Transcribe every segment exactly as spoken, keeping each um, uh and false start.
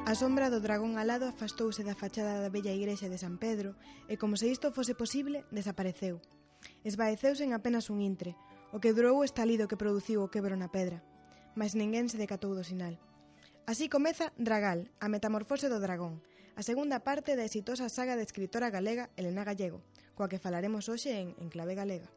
A sombra do dragón alado afastouse da fachada da bella igrexa de San Pedro e, como se isto fose posible, desapareceu. Esvaeceuse en apenas un intre, o que durou o estalido que produciu o quebro na pedra, mas ninguén se decatou do sinal. Así comeza Dragal, a metamorfose do dragón, a segunda parte da exitosa saga da escritora galega Helena Gallego, coa que falaremos hoxe en, en clave galega.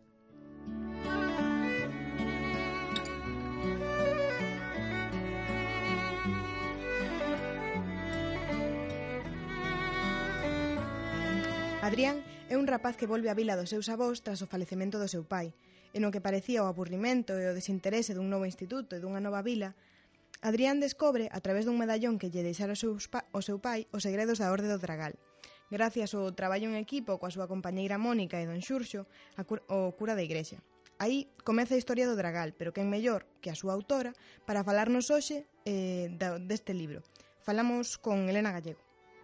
Adrián é un rapaz que volve á vila dos seus avós tras o falecemento do seu pai, e no que parecía o aburrimento e o desinterese dun novo instituto e dunha nova vila, Adrián descobre, a través dun medallón que lle deixara o seu, o seu pai, os segredos da Orde do Dragal. Gracias ao traballo en equipo coa súa compañeira Mónica e don Xurxo, cura, o cura da igrexa. Aí comeza a historia do Dragal, pero quen mellor que a súa autora para falarnos hoxe eh, deste libro. Falamos con Helena Gallego.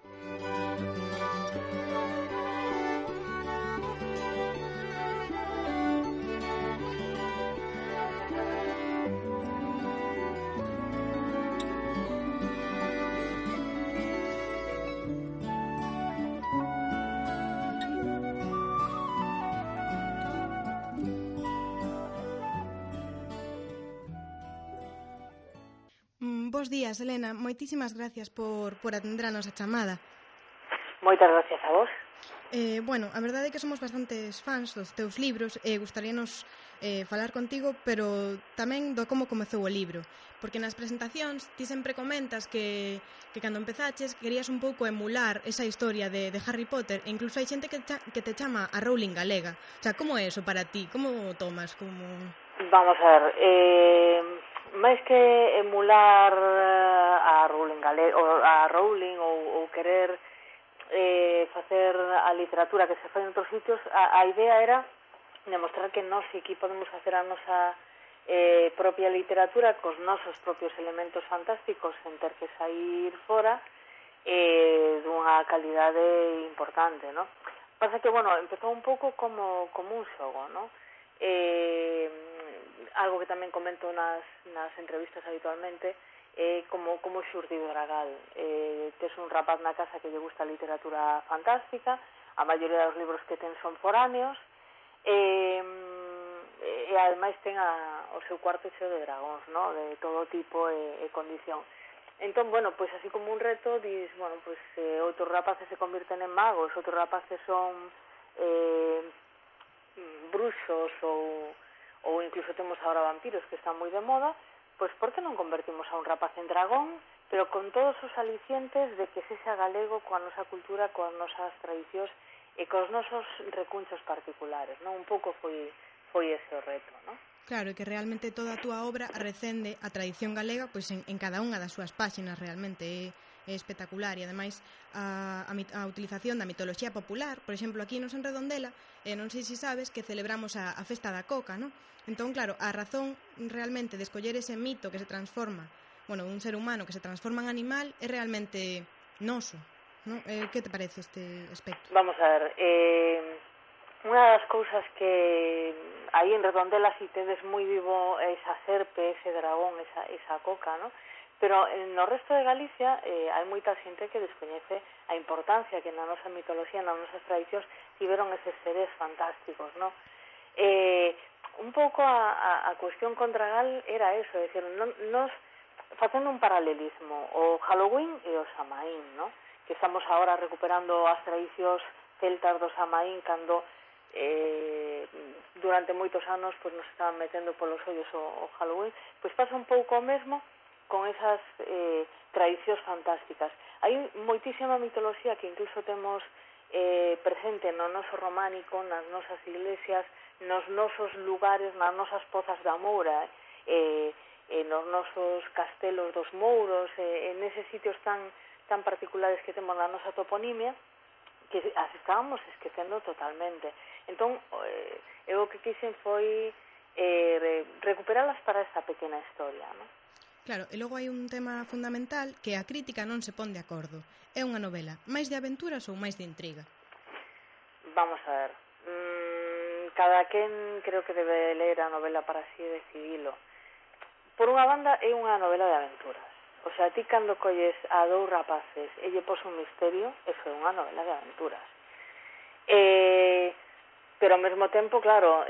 Bos días, Helena. Moitísimas gracias por, por atender a nosa chamada. Moitas gracias a vos. Eh, bueno, a verdade é que somos bastantes fans dos teus libros e gustaríanos eh, falar contigo, pero tamén do como comezou o libro. Porque nas presentacións ti sempre comentas que, que cando empezaches querías un pouco emular esa historia de, de Harry Potter, e incluso hai xente que, cha, que te chama a Rowling galega. O sea, como é eso para ti? Como o tomas? Como... Vamos a ver... Eh... máis que emular a Rowling, a Rowling ou, ou querer eh, facer a literatura que se fai en outros sitios, a, a idea era demostrar que nós aquí podemos facer a nosa eh, propia literatura cos nosos propios elementos fantásticos sen ter que sair fora eh, dunha calidade importante, ¿no? Pasa que, bueno, empezou un pouco como, como un xogo, ¿no? Eh, algo que tamén comento nas, nas entrevistas habitualmente é eh, como, como xurdiu Dragal. Eh, tes un rapaz na casa que lle gusta a literatura fantástica, a maioría dos libros que ten son foráneos, e, e ademais ten a, o seu cuarto cheo de dragóns, ¿no? De todo tipo e, e condición. Entón, bueno, pois así como un reto, dis, bueno, pois eh, outros rapaces se convirten en magos, outros rapaces son eh, bruxos ou ou incluso temos agora vampiros que están moi de moda, pois por que non convertimos a un rapaz en dragón, pero con todos os alicientes de que sexa galego coa nosa cultura, coas nosas tradicións e cos nosos recunchos particulares, non? Un pouco foi, foi ese o reto, non? Claro, e que realmente toda a túa obra recende a tradición galega pois en, en cada unha das súas páxinas, realmente é, é espectacular, e ademais a, a, a utilización da mitoloxía popular, por exemplo, aquí nos en Redondela, eh, non sei se sabes que celebramos a, a festa da coca, non? Entón, claro, a razón realmente de escoller ese mito que se transforma, bueno, un ser humano que se transforma en animal é realmente noso, non? Eh, que te parece este aspecto? Vamos a ver, eh, unha das cousas que aí en Redondela si tedes moi vivo esa serpe, ese dragón, esa, esa coca, non? Pero no resto de Galicia eh, hai moita xente que descoñece a importancia que na nosa mitoloxía, nas nosas tradicións, tiveron eses seres fantásticos, non? Eh, un pouco a, a, a cuestión con Dragal era eso, é dicir, non, nos facendo un paralelismo, o Halloween e o Samaín, non? Que estamos agora recuperando as tradicións celtas do Samaín cando eh, durante moitos anos pues, nos estaban metendo polos ollos o, o Halloween, pois pasa un pouco o mesmo con esas eh, tradicións fantásticas. Hai moitísima mitoloxía que incluso temos eh, presente no noso románico, nas nosas iglesias, nos nosos lugares, nas nosas pozas da Moura, eh, eh, nos nosos castelos dos Mouros, eh, en eses sitios tan, tan particulares que temos na nosa toponimia, que as estábamos esquecendo totalmente. Entón, eh, eu o que quixen foi eh, recuperalas para esta pequena historia, non? Claro, e logo hai un tema fundamental que a crítica non se pon de acordo. É unha novela máis de aventuras ou máis de intriga? Vamos a ver. Mm, cada quen creo que debe ler a novela para así decidilo. Por unha banda, é unha novela de aventuras. O sea, ti cando colles a dous rapaces e lle pos un misterio, eso é unha novela de aventuras. Eh, pero ao mesmo tempo, claro,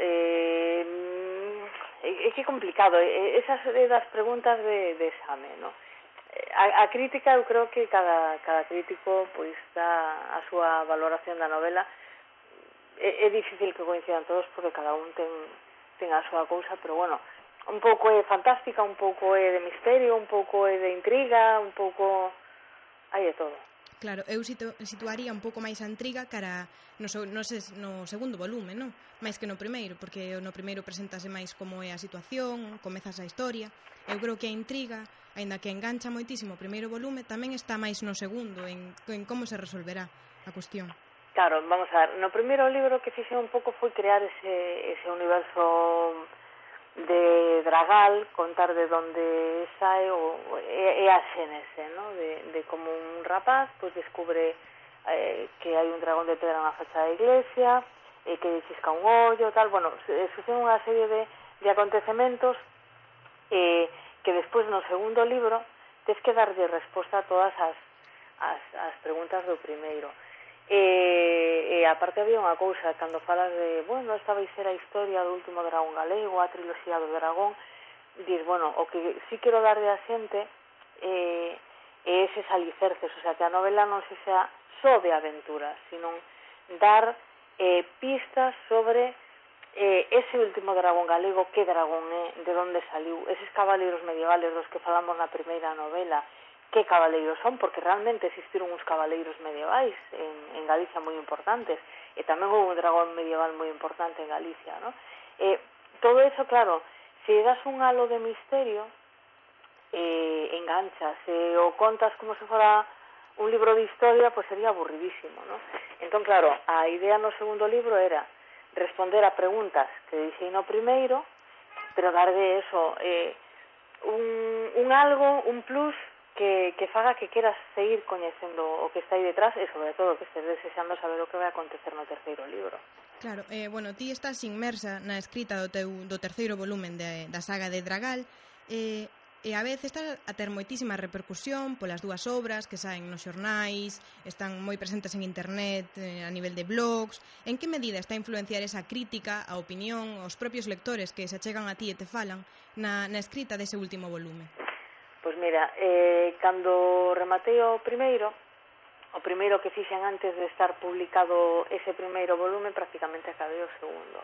eh, é que é complicado. Esas é das preguntas de, de exame, ¿no? A, a crítica, eu creo que cada, cada crítico pois dá a súa valoración da novela. É, é difícil que coincidan todos porque cada un ten, ten a súa cousa, pero bueno, un pouco é fantástica, un pouco é de misterio, un pouco é de intriga, un pouco hai de todo. Claro, eu situ, situaría un pouco máis a intriga cara no, no, no segundo volume, non? Máis que no primeiro, porque no primeiro presentase máis como é a situación, comezas a historia. Eu creo que a intriga, aínda que engancha moitísimo o primeiro volume, tamén está máis no segundo, en, en como se resolverá a cuestión. Claro, vamos a ver, no primeiro libro que fixen un pouco foi crear ese, ese universo de Dragal, contar de onde sae o, é, é a xénese, ¿no? de, de como un rapaz pues descubre eh, que hai un dragón de pedra na fachada da iglesia, eh, que chisca un ollo, tal, bueno, sucede unha serie de, de acontecementos eh, que despois no segundo libro tes que darlle resposta a todas as, as, as preguntas do primeiro. E, e aparte había unha cousa, cando falas de, bueno, esta vai ser a historia do último dragón galego, a triloxía do dragón, dis, bueno, o que sí quero darlle a xente eh, é eses alicerces, o sea, que a novela non se xa só de aventuras, sino dar eh, pistas sobre eh, ese último dragón galego, que dragón é, de onde saliu, eses cabaleiros medievales dos que falamos na primeira novela, que cabaleiros son, porque realmente existiron uns cabaleiros medievais en, en Galicia moi importantes, e tamén houve un dragón medieval moi importante en Galicia, ¿no? Eh, todo eso, claro, se das un halo de misterio, eh, enganchas, se o contas como se fora un libro de historia, pues sería aburridísimo, ¿no? Entón, claro, a idea no segundo libro era responder a preguntas que dixei no primeiro, pero darlle eso, eh, un, un algo, un plus, que, que faga que queras seguir coñecendo o que está aí detrás e sobre todo que estés desexando saber o que vai acontecer no terceiro libro. Claro, eh, bueno, ti estás inmersa na escrita do teu do terceiro volumen de, da saga de Dragal eh, e a vez está a ter moitísima repercusión polas dúas obras que saen nos xornais, están moi presentes en internet, eh, a nivel de blogs. En que medida está a influenciar esa crítica, a opinión, os propios lectores que se achegan a ti e te falan na, na escrita dese último volume? Pois mira, eh, cando rematei o primeiro, o primeiro que fixen antes de estar publicado ese primeiro volume, prácticamente acabei o segundo.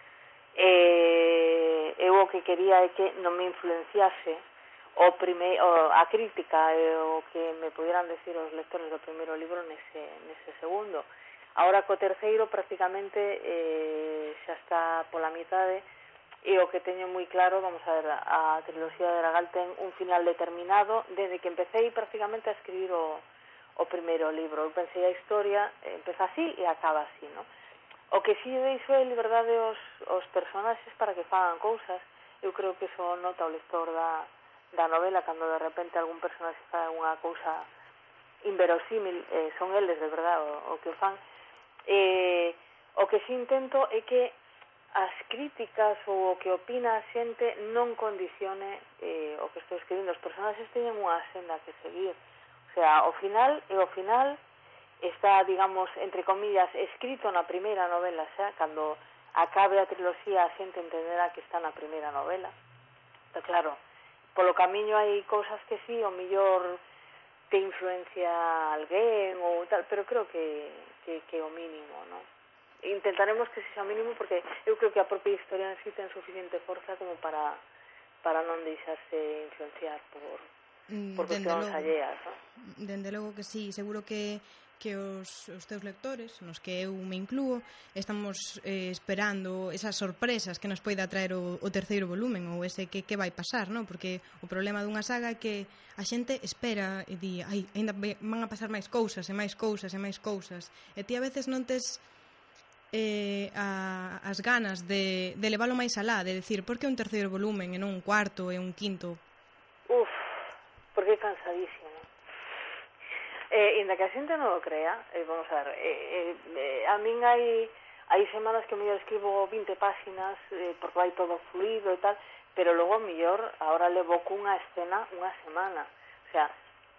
Eh, eu o que quería é que non me influenciase o prime, o, a crítica e o que me pudieran decir os lectores do primeiro libro nese, nese segundo. Ahora co terceiro prácticamente eh, xa está pola mitade. E o que teño moi claro, vamos a ver, a triloxía de Dragal ten un final determinado desde que empecé prácticamente a escribir o, o primeiro libro. Eu pensei a historia, empeza así e acaba así, ¿no? O que si deixo é liberdade os, os personaxes para que fagan cousas. Eu creo que eso nota o lector da, da novela cando de repente algún personaxe fa unha cousa inverosímil, eh, son eles de verdade o, o que fan. Eh, o que si intento é que as críticas ou o que opina a xente non condicione eh, o que estou escribindo. Os personaxes teñen unha senda que seguir. O sea, o final e o final está, digamos, entre comillas, escrito na primeira novela xa, cando acabe a triloxía a xente entenderá que está na primeira novela. Pero claro, polo camiño hai cousas que sí, o mellor te influencia alguén ou tal, pero creo que, que, que o mínimo, non? Intentaremos que sexa mínimo porque eu creo que a propia historia en sí ten suficiente forza como para para non deixarse influenciar por por cuestións alleas, non? Dende logo que sí, seguro que que os, os teus lectores, nos que eu me inclúo, estamos eh, esperando esas sorpresas que nos poida traer o, o terceiro volumen ou ese que, que vai pasar, non? Porque o problema dunha saga é que a xente espera e di, ai, ainda van a pasar máis cousas e máis cousas e máis cousas e ti a veces non tes eh, a, as ganas de, de leválo máis alá, de decir, por que un terceiro volumen e non un cuarto e un quinto? Uf, porque é cansadísimo. Eh, inda que a xente non o crea, eh, vamos a ver, eh, eh, a min hai hai semanas que mellor escribo vinte páxinas eh, porque vai todo fluido e tal, pero logo mellor, ahora levo cunha escena unha semana. O O sea,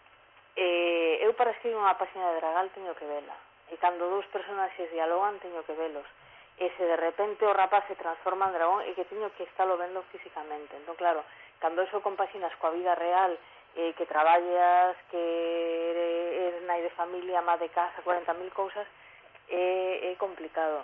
eh, eu para escribir unha página de Dragal teño que vela. E cando dous personaxes dialogan teño que velos. E se de repente o rapaz se transforma en dragón e que teño que estarlo vendo físicamente. Entón, claro, cando eso compaxinas coa vida real, eh, que traballas, que eres nai de familia, má de casa, cuarenta mil cousas, é, é complicado.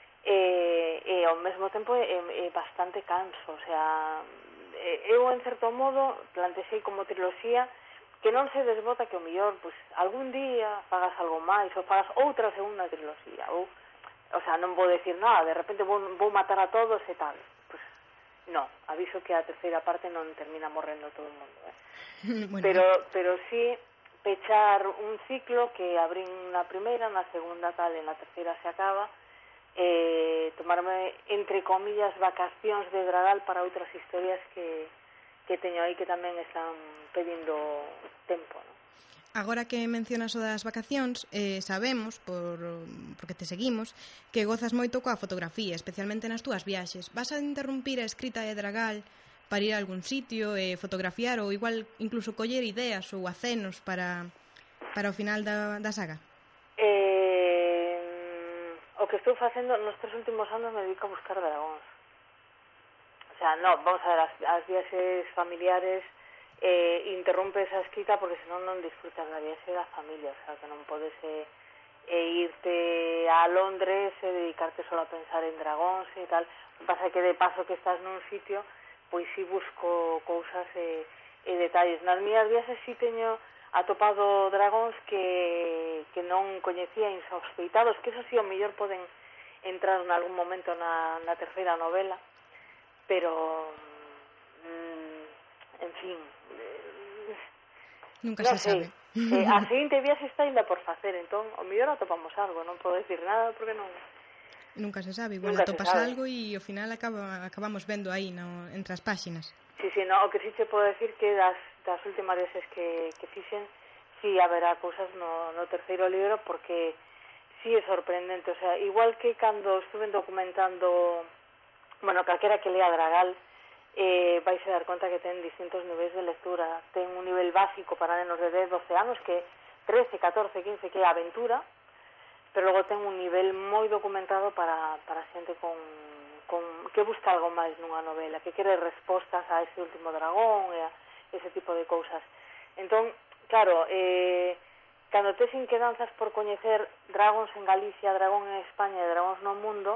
E, e ao mesmo tempo é, é bastante canso. O sea, eu en certo modo plantexei como triloxía que non se desbota que o mellor, pois, algún día fagas algo máis ou fagas outra segunda triloxía ou, o sea, non vou decir nada, de repente vou, vou matar a todos e tal, pois, non, aviso que a terceira parte non termina morrendo todo o mundo, eh? Bueno. pero, pero sí pechar un ciclo que abrín na primeira, na segunda tal, e na terceira se acaba, e tomarme, entre comillas, vacacións de Dragal para outras historias que que teño aí que tamén están pedindo tempo, non? Agora que mencionas o das vacacións, eh, sabemos, por, porque te seguimos, que gozas moito coa fotografía, especialmente nas túas viaxes. Vas a interrumpir a escrita de Dragal para ir a algún sitio e fotografiar ou igual incluso coller ideas ou acenos para, para o final da, da saga? Eh, o que estou facendo nos tres últimos anos me dedico a buscar dragóns. O sea, no, vamos a ver, as, as viaxes familiares eh, interrompe esa escrita porque senón non disfrutas da viaxe da familia, o sea, que non podes eh, eh, irte a Londres e dedicarte solo a pensar en dragóns e tal. O que pasa é que de paso que estás nun sitio, pois si busco cousas e, e detalles. Nas mías viaxes si teño atopado dragóns que, que non coñecía, insospeitados, que eso si o mellor poden entrar en algún momento na, na terceira novela, pero mmm, en fin, eh, nunca no se sei. sabe. Eh, a seguinte viaxe está ainda por facer, entón o mellor atopamos algo, non podo decir nada porque non. Nunca se sabe, igual nunca atopas algo e ao final acaba, acabamos vendo aí no, entre as páxinas. Sí, sí, no, o que sí che podo decir que das, das últimas veces que, que fixen sí haberá cousas no, no terceiro libro porque sí é sorprendente, o sea, igual que cando estuve documentando, bueno, calquera que lea Dragal eh, vais a dar conta que ten distintos niveis de lectura. Ten un nivel básico para nenos de dez, doce anos que trece, catorce, quince que é aventura, pero logo ten un nivel moi documentado para, para xente con, con que busca algo máis nunha novela, que quere respostas a ese último dragón e a ese tipo de cousas. Entón, claro, eh, cando tes inquedanzas por coñecer dragóns en Galicia, dragón en España e dragóns no mundo,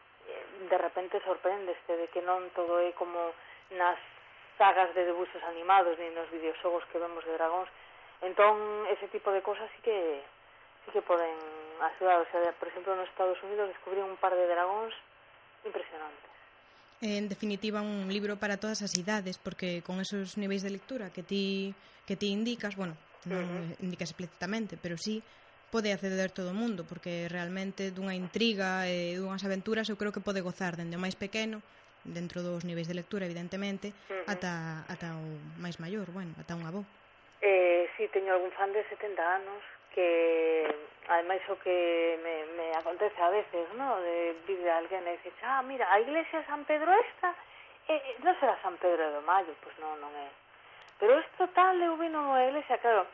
de repente sorprendeste de que non todo é como nas sagas de debuxos animados ni nos videoxogos que vemos de dragóns. Entón, ese tipo de cosas sí que sí que poden axudar. O sea, por exemplo, nos Estados Unidos descubrí un par de dragóns impresionantes. En definitiva, un libro para todas as idades, porque con esos niveis de lectura que ti, que ti indicas, bueno, non uh-huh. indicas explícitamente, pero sí pode acceder todo o mundo, porque realmente dunha intriga e dunhas aventuras eu creo que pode gozar dende o máis pequeno, dentro dos niveis de lectura, evidentemente, uh-huh. ata, ata o máis maior, bueno, ata un avó. Eh, sí, teño algún fan de setenta anos que, ademais, o que me, me acontece a veces, ¿no? De vir a alguén e dice, ah, mira, a iglesia de San Pedro esta, eh, non será San Pedro de Mayo, pois pues non, non é. Pero isto tal, eu vi nunha iglesia, claro,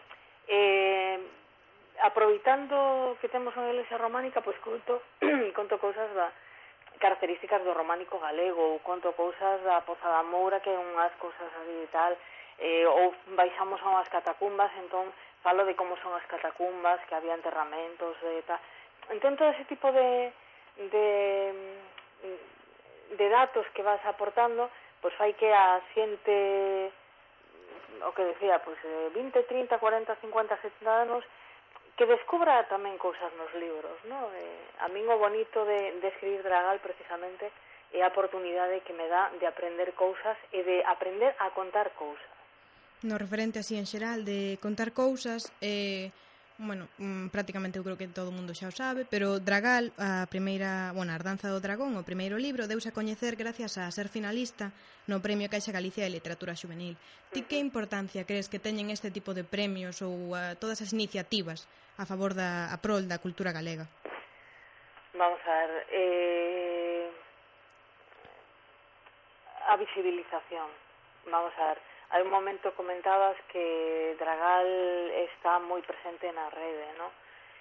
eh, aproveitando que temos unha iglesia románica, pois pues conto, conto cousas da características do románico galego, ou conto cousas da Poza da Moura, que é unhas cousas así e tal, eh, ou baixamos a unhas catacumbas, entón falo de como son as catacumbas, que había enterramentos e tal. Entón todo ese tipo de de de datos que vas aportando, pois fai que a xente, o que decía, pois vinte, trinta, cuarenta, cincuenta, setenta anos, que descubra tamén cousas nos libros, ¿no? Eh, a min o bonito de, de escribir Dragal precisamente é a oportunidade que me dá de aprender cousas e de aprender a contar cousas. No referente así en xeral de contar cousas, eh, bueno, prácticamente eu creo que todo o mundo xa o sabe, pero Dragal, a primeira, bueno, a Ardanza do Dragón, o primeiro libro, deuse a coñecer gracias a ser finalista no Premio Caixa Galicia de Literatura Xuvenil. Ti que importancia crees que teñen este tipo de premios ou a, todas as iniciativas a favor da a prol da cultura galega? Vamos a ver, eh, a visibilización, vamos a ver, hai un momento comentabas que Dragal está moi presente na rede, non?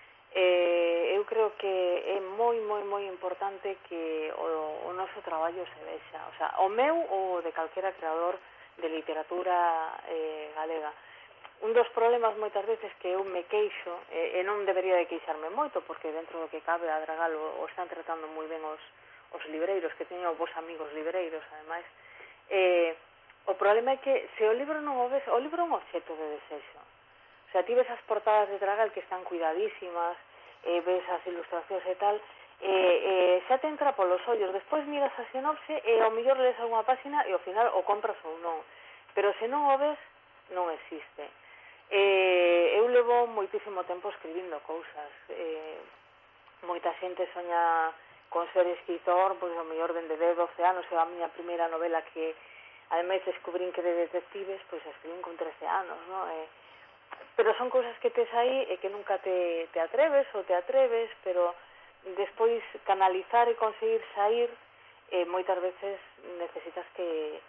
Eh, eu creo que é moi, moi, moi importante que o, o noso traballo se vexa, o sea, o meu ou de calquera creador de literatura eh, galega. Un dos problemas moitas veces que eu me queixo, e, e non debería de queixarme moito, porque dentro do que cabe a Dragal o, o están tratando moi ben os, os libreiros, que teñen os vos amigos libreiros, ademais. Eh, o problema é que se o libro non o ves, o libro é un obxeto de desexo. O sea, ti ves as portadas de Dragal que están cuidadísimas, eh, ves as ilustracións e tal, eh, eh, xa te entra polos ollos, despois miras a sinopse e ao mellor lees algunha página e ao final o compras ou non. Pero se non o ves, non existe. Eh, eu levo moitísimo tempo escribindo cousas. Eh, moita xente soña con ser escritor, pois ao mellor dende de doce anos, é a miña primeira novela que, ademais, descubrín que de detectives, pois escribín con trece anos, non? Eh, pero son cousas que tes aí e que nunca te, te atreves ou te atreves, pero despois canalizar e conseguir sair, eh, moitas veces necesitas que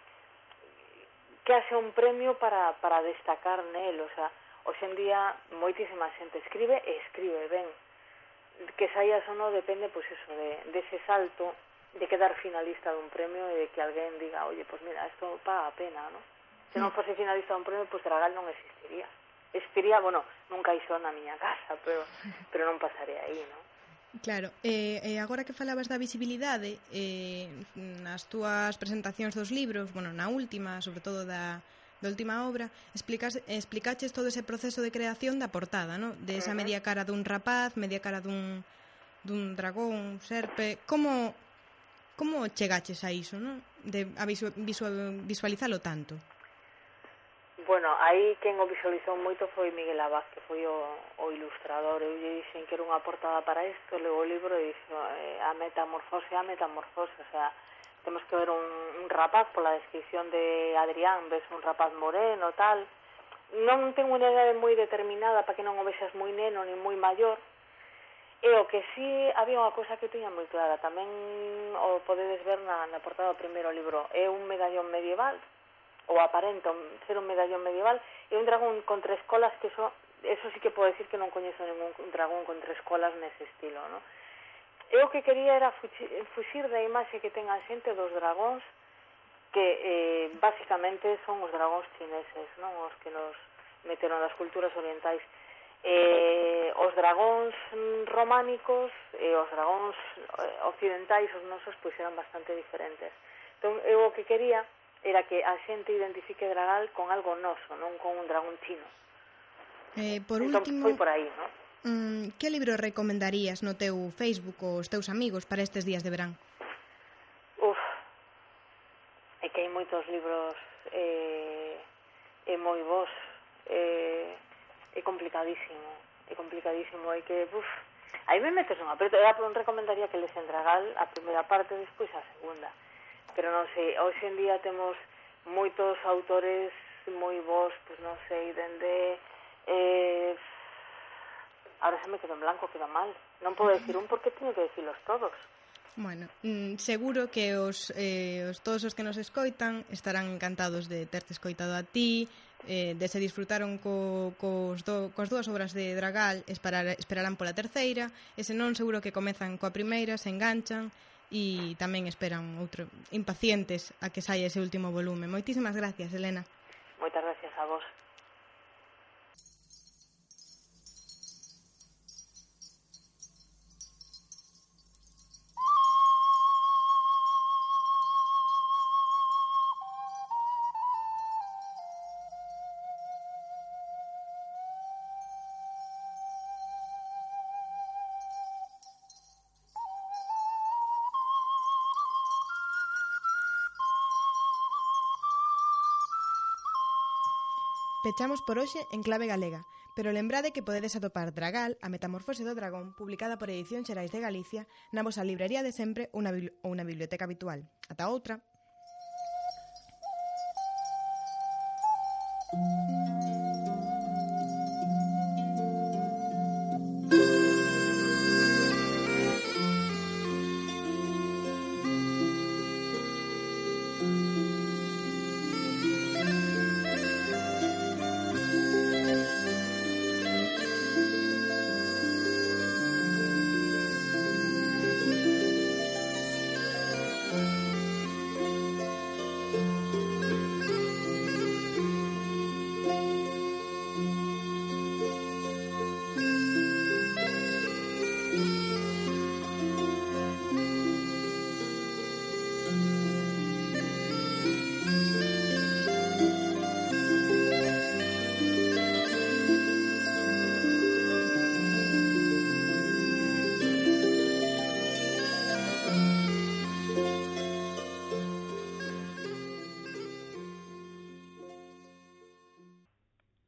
que haxe un premio para, para destacar nel, o sea, hoxe en día moitísima xente escribe e escribe ben, que saias ou non depende, pois eso, de, de ese salto de quedar finalista dun premio e de que alguén diga, oye, pois mira, isto paga a pena, non? Se non fose finalista dun premio, pois Dragal non existiría. Existiría, bueno, nunca iso na miña casa, pero pero non pasaría aí, non? Claro, e eh, eh, agora que falabas da visibilidade, eh, nas túas presentacións dos libros, bueno, na última, sobre todo da, da última obra, explicas, explicaches todo ese proceso de creación da portada, ¿no? De esa media cara dun rapaz, media cara dun, dun dragón, serpe. Como, como chegaches a iso, ¿no? De, a visu, visu, visualizalo tanto? Bueno, aí quen o visualizou moito foi Miguel Abad, que foi o, o ilustrador. Eu lle dixen que era unha portada para isto, leo o libro e dixo, eh, a metamorfose, a metamorfose, o sea, temos que ver un, un rapaz, pola descripción de Adrián, ves un rapaz moreno, tal. Non tengo unha idea moi determinada para que non o vexas moi neno ni moi maior. E o que sí había unha cosa que tiña moi clara, tamén o podedes ver na, na portada do primeiro libro, é un medallón medieval, ou aparenta ser un medallón medieval, e un dragón con tres colas, que eso, eso sí que podo decir que non coñezo ningún dragón con tres colas nese estilo, non? E o que quería era fuxir, fuxir da imaxe que ten a xente dos dragóns, que eh, basicamente son os dragóns chineses, non? Os que nos meteron das culturas orientais. Eh, os dragóns románicos e os dragóns occidentais, os nosos, pois eran bastante diferentes. Entón, eu o que quería era que a xente identifique Dragal con algo noso, non con un dragón chino. Eh, por entón, último, foi por aí, non? Mm, que libro recomendarías no teu Facebook ou os teus amigos para estes días de verán? Uf, é que hai moitos libros eh, e moi bons, eh, é complicadísimo, é complicadísimo, é que, uf, aí me metes un apreto. Eu recomendaría que lesen Dragal a primeira parte, despois a segunda. Pero non sei, hoxe en día temos moitos autores moi bons, pois non sei, dende... Eh, ahora se me quedou en blanco, queda mal. Non podo decir un porque teño que decilos todos. Bueno, mm, seguro que os, eh, os todos os que nos escoitan estarán encantados de terte escoitado a ti, eh, de se disfrutaron co, cos do, coas dúas obras de Dragal, esperar, esperarán pola terceira, e senón seguro que comezan coa primeira, se enganchan, e tamén esperan outro impacientes a que saia ese último volume. Moitísimas gracias, Elena. Moitas gracias a vos. Pechamos por hoxe en clave galega, pero lembrade que podedes atopar Dragal, a metamorfose do dragón, publicada por Edicións Xerais de Galicia, na vosa librería de sempre ou na biblioteca habitual. Ata outra!